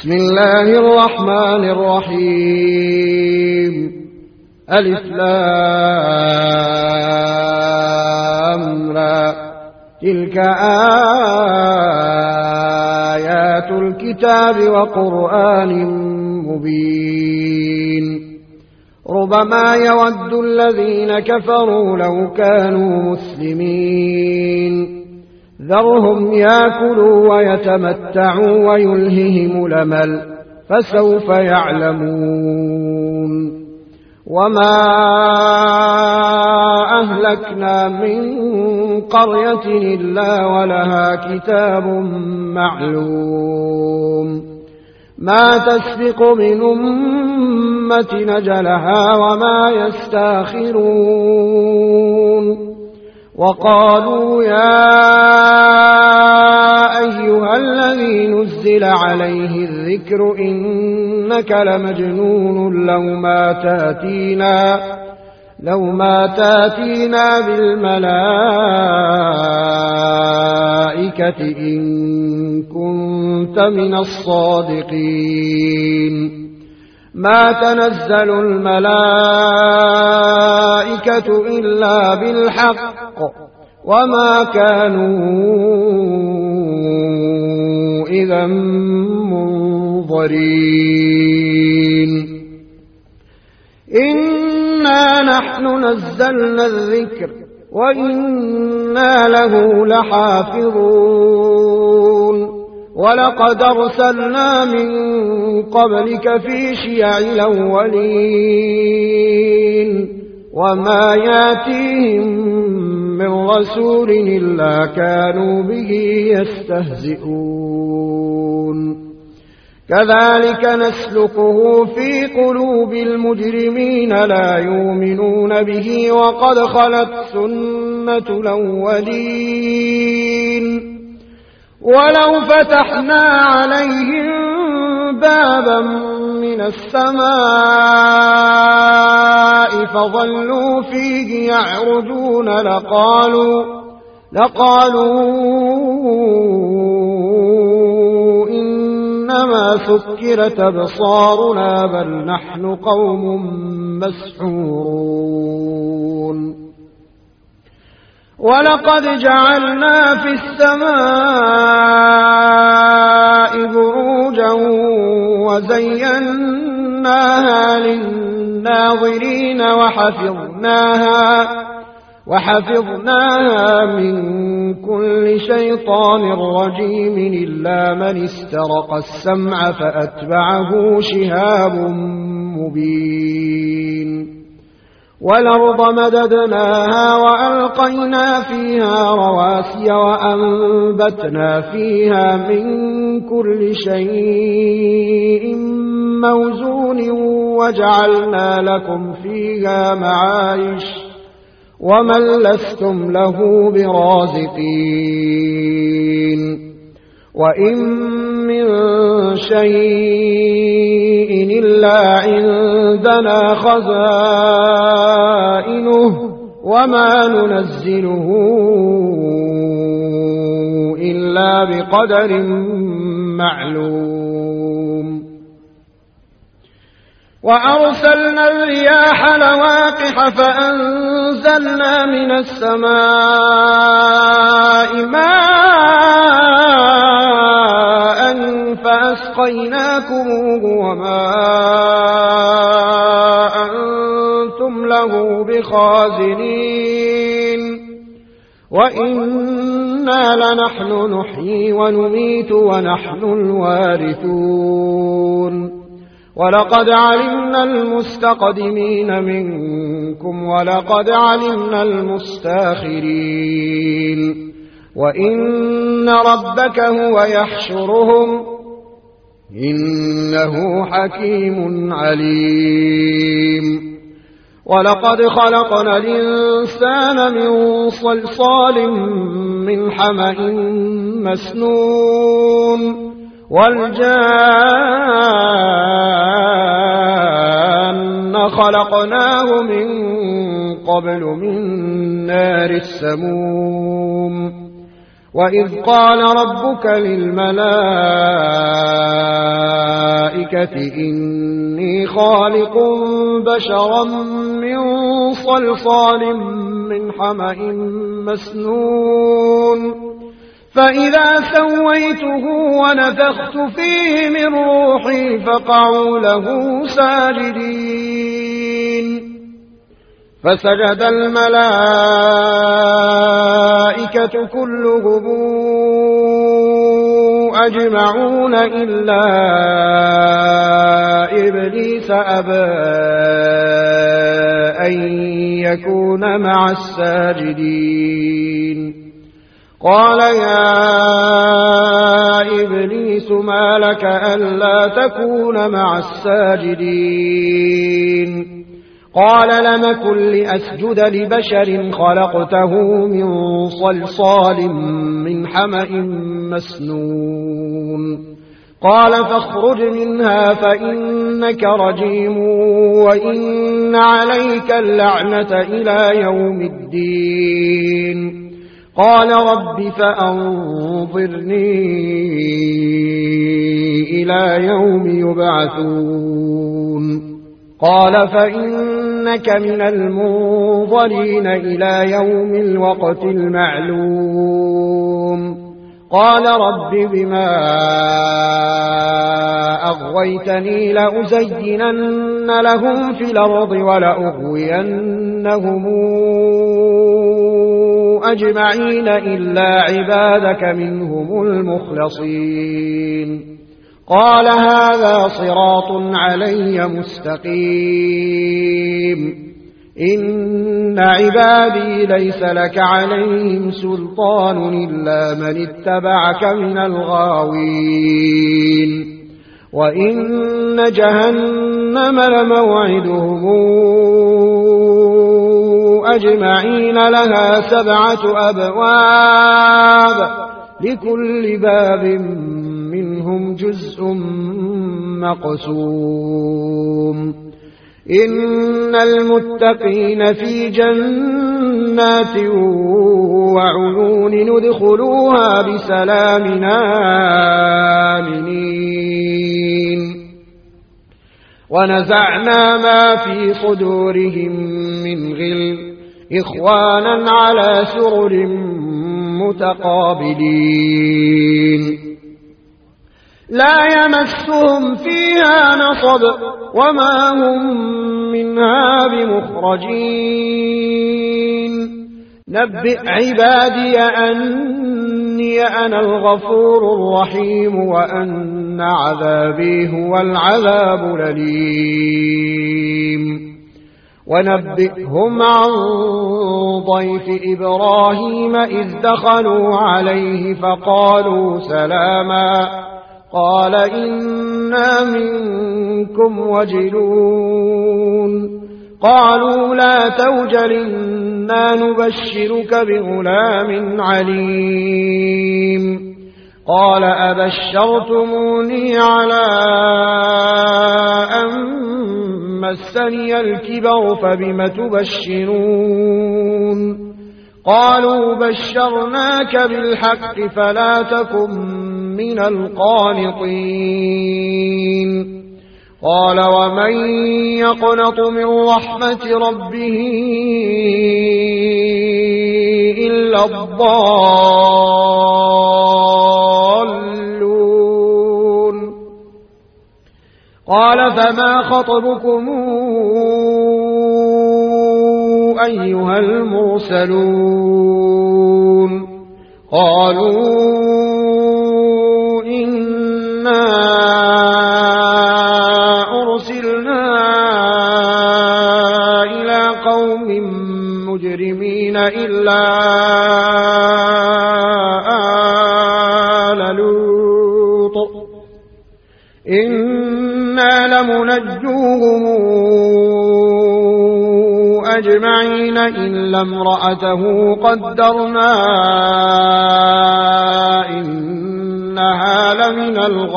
بسم الله الرحمن الرحيم ألف لام را تلك آيات الكتاب وقرآن مبين ربما يود الذين كفروا لو كانوا مسلمين ذرهم يأكلوا ويتمتعوا ويلههم الأمل فسوف يعلمون وما أهلكنا من قرية إلا ولها كتاب معلوم ما تسبق من أمة نجلها وما يستاخرون وقالوا يا أيها الذي نزل عليه الذكر إنك لمجنون لو ما تاتينا بالملائكة إن كنت من الصادقين ما تنزل الملائكة إلا بالحق وما كانوا إذا منظرين إنا نحن نزلنا الذكر وإنا له لحافظون ولقد أرسلنا من قبلك في شيع الأولين وما ياتيهم من رسول إلا كانوا به يستهزئون كذلك نسلكه في قلوب المجرمين لا يؤمنون به وقد خلت سنة الأولين ولو فتحنا عليهم بابا من السماء فظلوا فيه يعرجون لقالوا إنما سكرت أبصارنا بل نحن قوم مسحورون ولقد جعلنا في السماء بروجا وزيناها للناظرين وحفظناها من كل شيطان رجيم إلا من استرق السمع فأتبعه شهاب مبين والأرض مددناها وألقينا فيها رواسي وأنبتنا فيها من كل شيء موزون وجعلنا لكم فيها معايش ومن لستم له برازقين وإن من شيء إلا عندنا خزائنه وما ننزله إلا بقدر معلوم وأرسلنا الرياح لواقح فأنزلنا من السماء ماء فأسقيناكموه وما أنتم له بخازنين وإنا لنحن نحيي ونميت ونحن الوارثون ولقد علمنا المستقدمين منكم ولقد علمنا المستاخرين وإن ربك هو يحشرهم إنه حكيم عليم ولقد خلقنا الإنسان من صلصال من حمأ مسنون والجان خلقناه من قبل من نار السموم وإذ قال ربك للملائكة الملائكة إني خالق بشرا من صلصال من حمأ مسنون فإذا سويته ونفخت فيه من روحي فقعوا له ساجدين فسجد الملائكة كلهم أجمعون إلا إبليس أبى أن يكون مع الساجدين قال يا إبليس ما لك ألا تكون مع الساجدين قال لم كن لأسجد لبشر خلقته من صلصال من حمأ مسنون قال فاخرج منها فإنك رجيم وإن عليك اللعنة إلى يوم الدين قال رب فأنظرني إلى يوم يبعثون قال فإنك من المنظرين إلى يوم الوقت المعلوم قال رب بما أغويتني لأزينن لهم في الأرض ولأغوينهم أجمعين إلا عبادك منهم المخلصين قال هذا صراط علي مستقيم إن عبادي ليس لك عليهم سلطان إلا من اتبعك من الغاوين وإن جهنم لموعدهم أجمعين لها 7 أبواب لكل باب منهم جزء مقسوم إن المتقين في جنات وعيون ندخلوها بسلام آمنين ونزعنا ما في صدورهم من غل إخوانا على سرر متقابلين لا يمسهم فيها نصب وما هم منها بمخرجين نبئ عبادي أني أنا الغفور الرحيم وأن عذابي هو العذاب الأليم ونبئهم عن ضيف إبراهيم إذ دخلوا عليه فقالوا سلاما قال إنا منكم وجلون قالوا لا توجل إنا نبشرك بغلام عليم قال أبشرتموني على أن مسني الكبر فبم تبشرون قالوا بشرناك بالحق فلا تكن من القانطين قال ومن يقنط من رحمة ربه إلا الضالون قال فما خطبكم أيها المرسلون قالوا إنا أرسلنا إلى قوم مجرمين إلا آل لوط إنا لمنجوهم أجمعين إلا امرأته قدرنا إنها لمن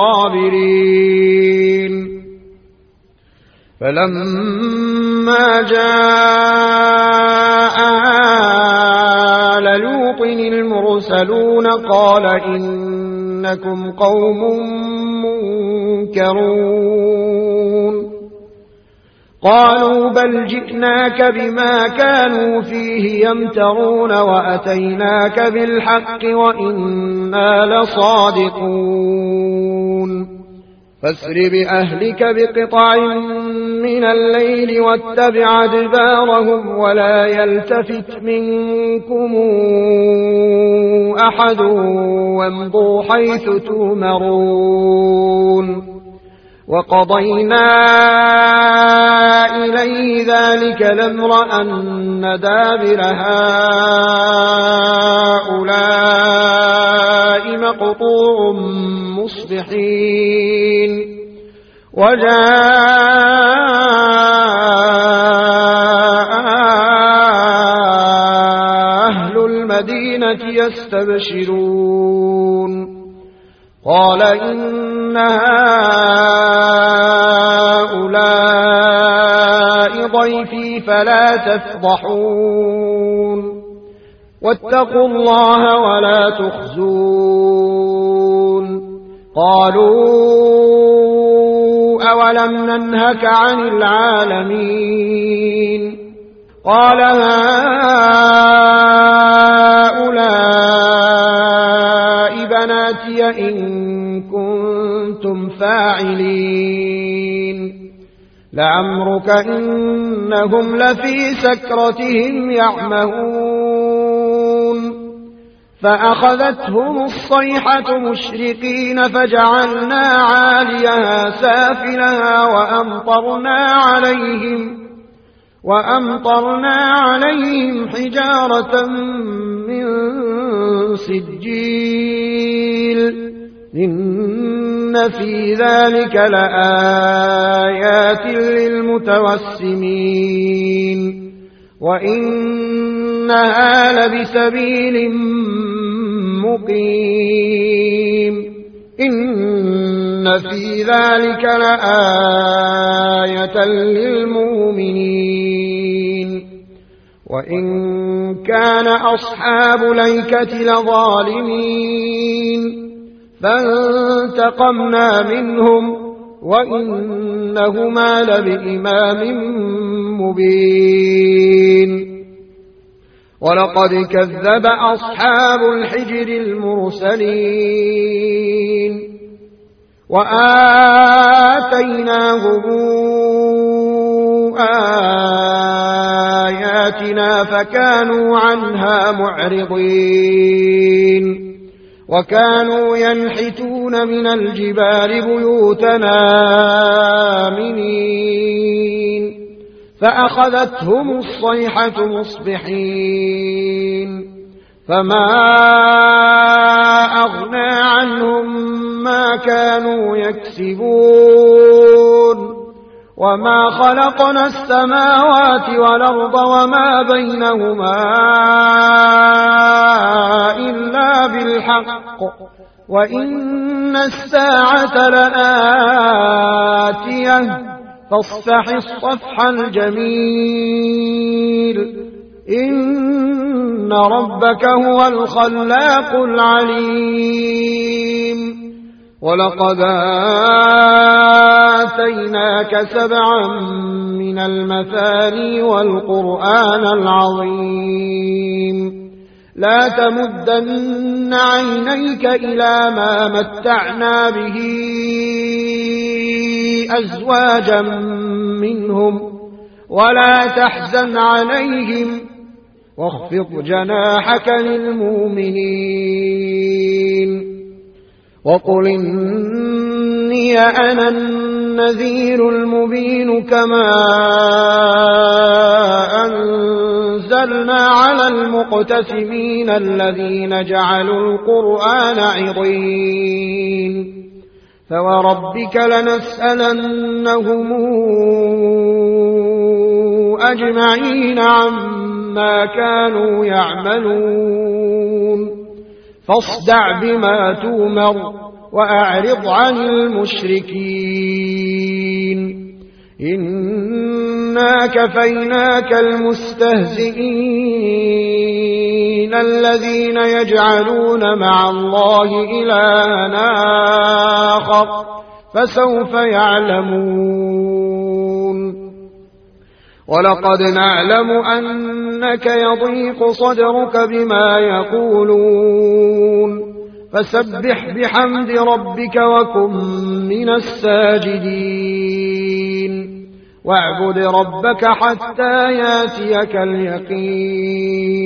الغابرين فلما جاء آل لوط المرسلون قال إنكم قوم ينكرون قالوا بل جئناك بما كانوا فيه يمترون وأتيناك بالحق وإنا لصادقون فاسر بأهلك بقطع من الليل واتبع أدبارهم ولا يلتفت منكم أحد وامضوا حيث تؤمرون وقضينا إليه ذلك الأمر أن دابر هؤلاء مقطوع مصبحين وجاء أهل المدينة يستبشرون قال إن هؤلاء ضيفي فلا تفضحون واتقوا الله ولا تخزون قالوا أولم ننهك عن العالمين قال هؤلاء بناتي إن كنتم فاعلين لعمرك إنهم لفي سكرتهم يعمهون فأخذتهم الصيحة مشرقين فجعلنا عاليها سافلها وأمطرنا عليهم حجارة من سجيل إن في ذلك لآيات للمتوسمين وإنها لبسبيل مقيم إن في ذلك لآية للمؤمنين وإن كان أصحاب الأيكة لظالمين فانتقمنا منهم وإنهما لبإمام مبين ولقد كذب أصحاب الحجر المرسلين وآتيناهم آياتنا فكانوا عنها معرضين وكانوا ينحتون من الجبال بيوتنا آمنين فأخذتهم الصيحة مصبحين فما أغنى عنهم ما كانوا يكسبون وما خلقنا السماوات والأرض وما بينهما إلا بالحق وإن الساعة لآتية فاصفح الصفح الجميل إن ربك هو الخلاق العليم ولقد آتيناك 7 من المثاني والقرآن العظيم لا تمدن عينيك إلى ما متعنا به أزواجا منهم ولا تحزن عليهم واخفض جناحك للمؤمنين وقل إني أنا النذير المبين كما أنزلنا على المقتسمين الذين جعلوا القرآن عضين فوربك لنسألنهم أجمعين عما كانوا يعملون فاصدع بما تؤمر وأعرض عن المشركين إنا كفيناك المستهزئين الذين يجعلون مع الله إلها آخر فسوف يعلمون ولقد نعلم أنك يضيق صدرك بما يقولون فسبح بحمد ربك وكن من الساجدين واعبد ربك حتى ياتيك اليقين